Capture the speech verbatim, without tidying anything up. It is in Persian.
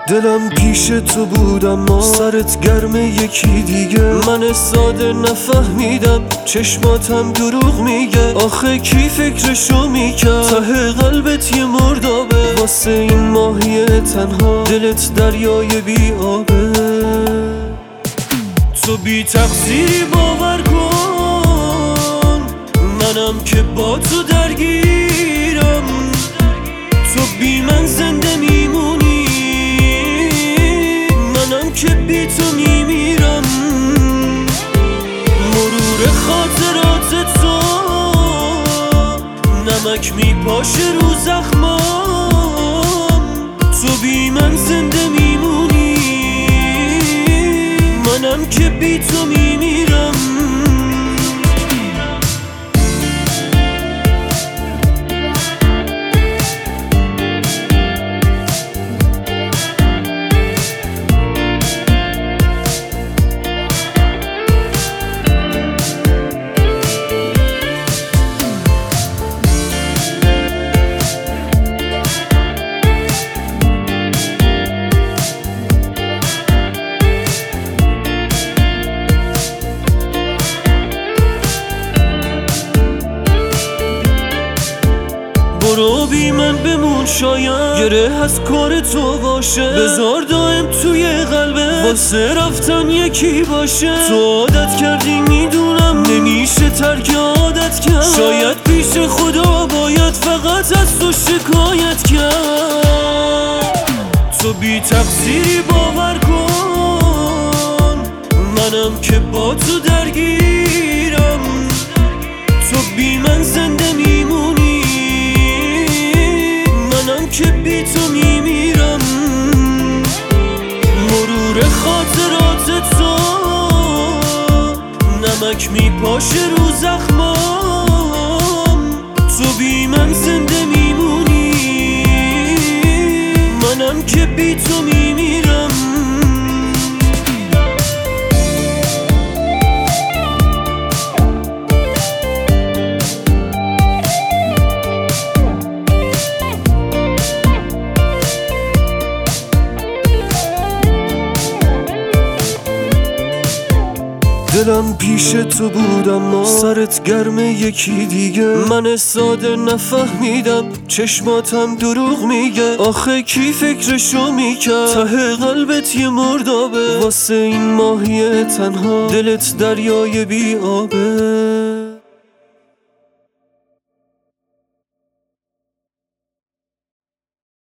دلم پیش تو بود اما سرت گرم یکی دیگه. من ساده نفهمیدم چشماتم دروغ میگه. آخه کی فکرشو میکرد ته قلبت یه مردابه. واسه این ماهی تنها دلت دریای بی آبه. تو بی تقصیری باور کن، منم که با تو درگیرم. تو بی من زنده میمونی، منم که بی تو میمیرم. مرور خاطرات تو نمک میپاشه رو زخمام. تو بی من زنده میمونی، منم که بی تو میمیرم. برو بی من بمون، شاید گره از کار تو باشه. بذار دائم توی قلبه واسه رفتن یکی باشه. تو عادت کردی میدونم، نمیشه ترک عادت کرد. شاید پیش خدا باید فقط از تو شکایت کرد. تو بی تقصیری باور کن، منم که با تو درگیرم. تو بی من زنده میمونی، منم که بی تو میمیرم. مرور خاطرات تو نمک میپاشه رو زخمام. تو بی من زنده میمونی، منم که بی تو میمیرم. دلم پیش تو بود اما سرت گرم یکی دیگه. من ساده نفهمیدم چشماتم دروغ میگه. آخه کی فکرشو میکرد ته قلبت یه مردابه. واسه این ماهی تنها دلت دریای بی آبه.